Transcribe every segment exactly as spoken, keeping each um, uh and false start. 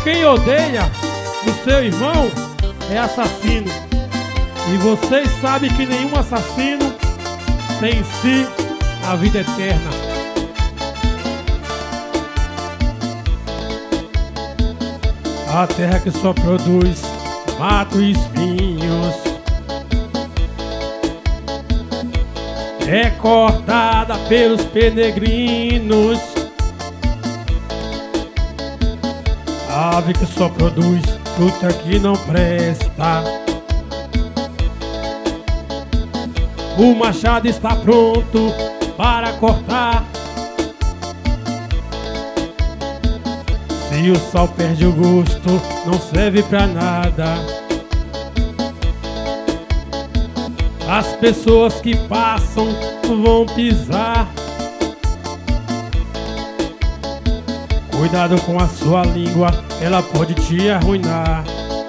quem odeia o seu irmão é assassino. E vocês sabem que nenhum assassino tem em si a vida eterna. A terra que só produz mato e espinhos é cortada pelos peregrinos. Ave que só produz fruta que não presta. O machado está pronto para cortar. Se o sal perde o gosto, não serve pra nada. As pessoas que passam vão pisar. Cuidado com a sua língua, ela pode te arruinar.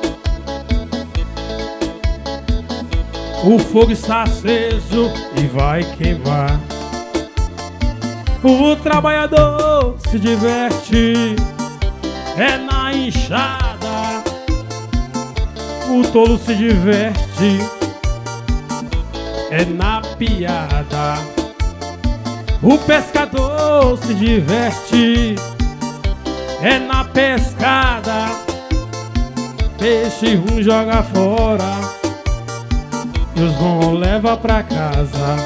O fogo está aceso e vai queimar. O trabalhador se diverte é na enxada. O tolo se diverte é na piada. O pescador se diverte é na pescada. Peixe ruim joga fora e os bons leva pra casa.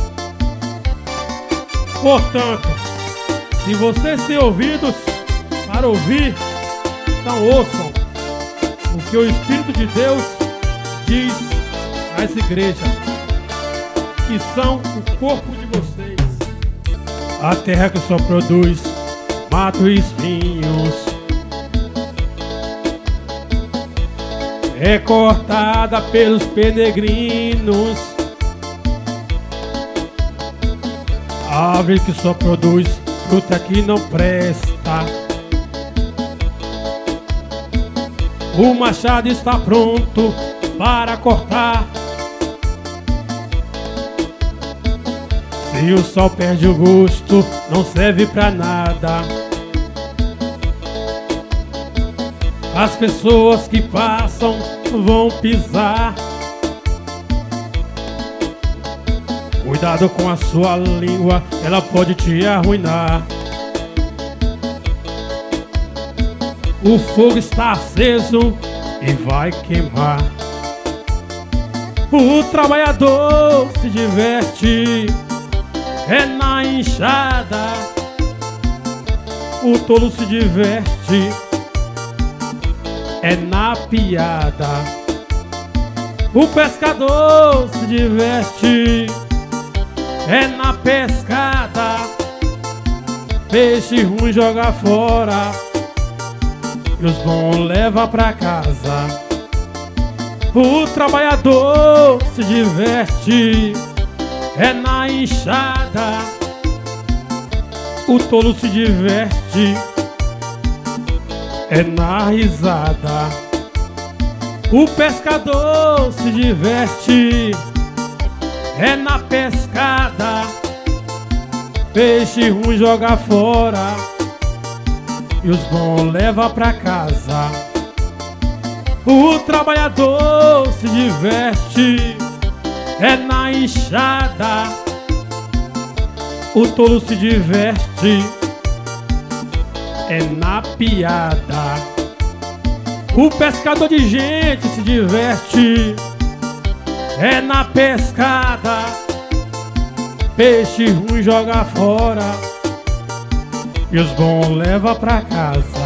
Portanto, se vocês têm ouvidos para ouvir, então ouçam o que o Espírito de Deus diz às igrejas, que são o corpo de vocês. A terra que só produz mato e espinhos é cortada pelos peregrinos. Árvore que só produz fruta que não presta. O machado está pronto para cortar. Se o sol perde o gosto, não serve pra nada. As pessoas que passam vão pisar. Cuidado com a sua língua, ela pode te arruinar. O fogo está aceso e vai queimar. O trabalhador se diverte é na enxada. O tolo se diverte é na piada. O pescador se diverte é na pescada. Peixe ruim joga fora e os bons leva pra casa. O trabalhador se diverte é na enxada. O tolo se diverte é na risada. O pescador se diverte é na pescada. Peixe ruim joga fora e os bons leva pra casa. O trabalhador se diverte é na enxada. O tolo se diverte é na piada. O pescador de gente se diverte é na pescada. Peixe ruim joga fora e os bons leva pra casa.